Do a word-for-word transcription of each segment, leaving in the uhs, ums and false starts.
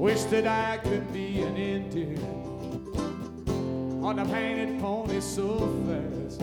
Wish that I could be an Indian on a painted pony so fast.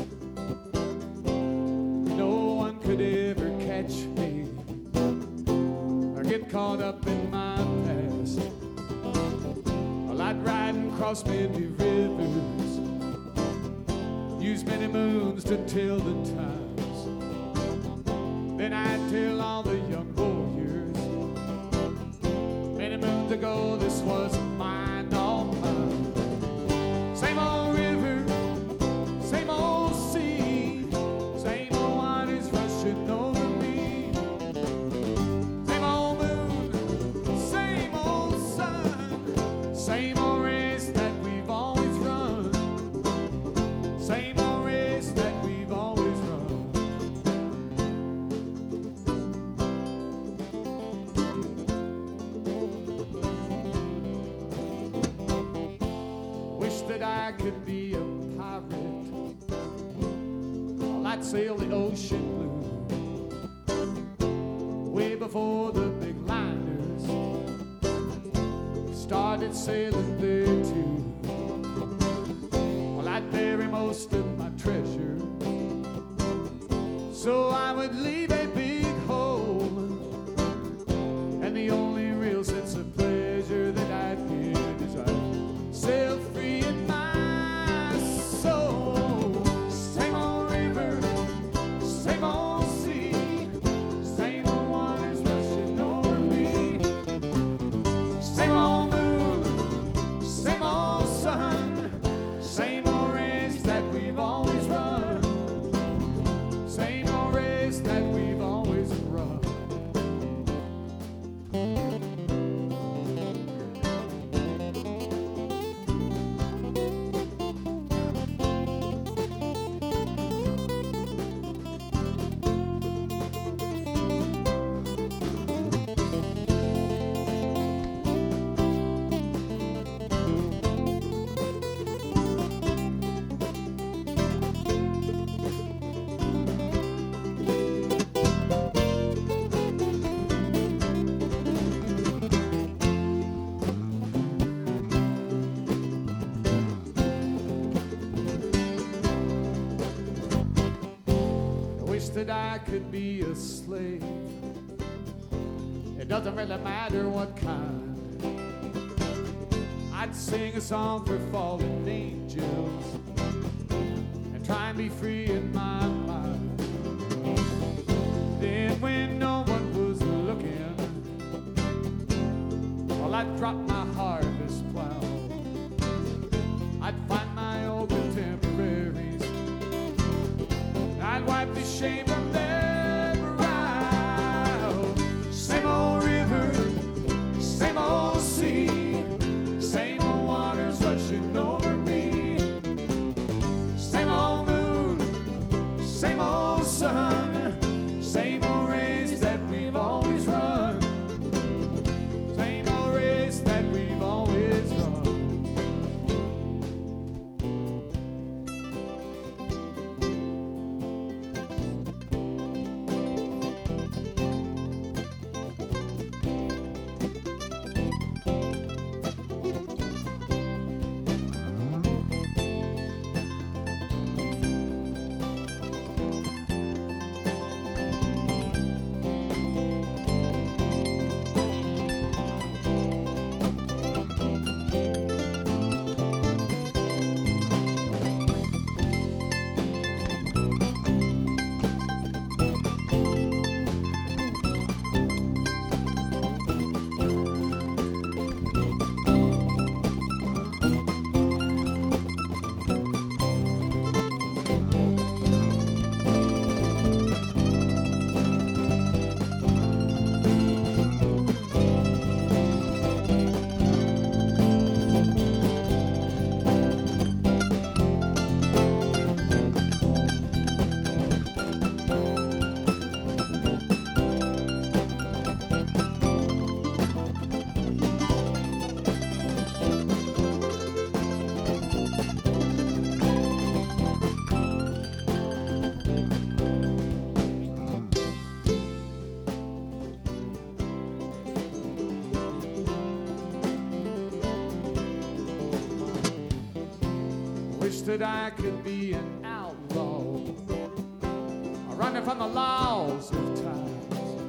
No one could ever catch me or get caught up in my past. Well, I'd ride and cross many rivers, use many moons to tell the times. Then I'd tell all the young warriors, many moons ago this was mine, all mine. Same old river, same old sea, same old waters rushing over me. Same old moon, same old sun, same old race that we've always run. Same old race that we've always run. Wish that I could be a pirate. Well, I'd sail the ocean blue way before the big liners started sailing there too. Well, I'd bury most of my treasure, so I would leave a big hole, and the only real sense of pleasure that I'd get is I'd sail free in my soul. Same old river, same old sea, same old waters rushing over me. Same old moon, same old sun, same old race that we've always run. Same old race that we've always run. That I could be a slave. It doesn't really matter what kind. I'd sing a song for fallen angels and try and be free in my mind. Then when no one was looking, well, I'd drop my harvest plow. I'd find my old contemporaries, I'd wipe the shame from their brow. Same old river, same old sea, same old waters rushing over me. Same old moon, same old sun, same old race that we've always run. Same old race that we've always run. wish that I could be an outlaw, running from the laws of time.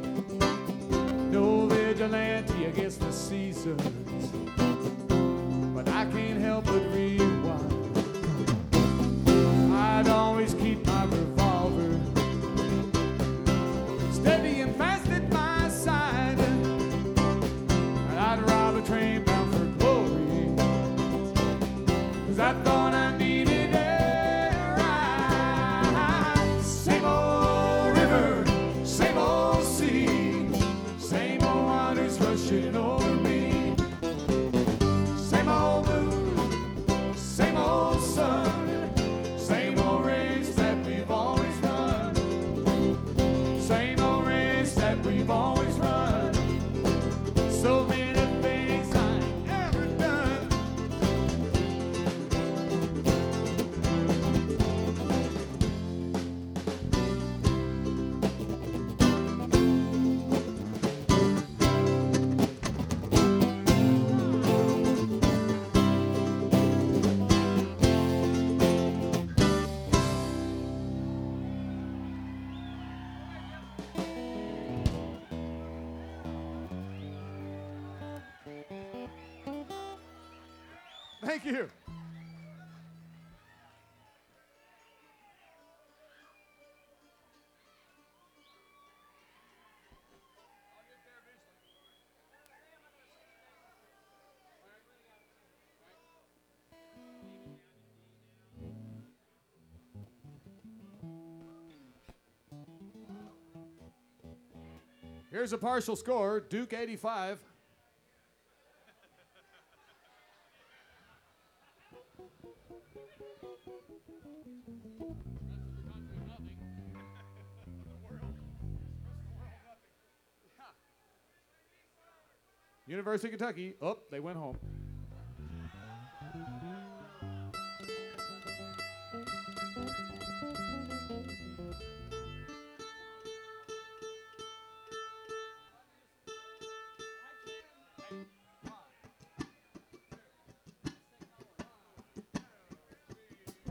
No vigilante against the seasons, but I can't help but rewind. I'd always keep my revolver steady and fast at my side, and I'd rob a train bound for glory, 'cause I thought I needed a ride. Same old river, same old sea, same old waters rushing over me, same old moon, same old sun, same old race that we've always run, same old race that we've always run. So many things I ain't ever done. Thank you. Here's a partial score, Duke eighty-five. University of Kentucky, oh, they went home.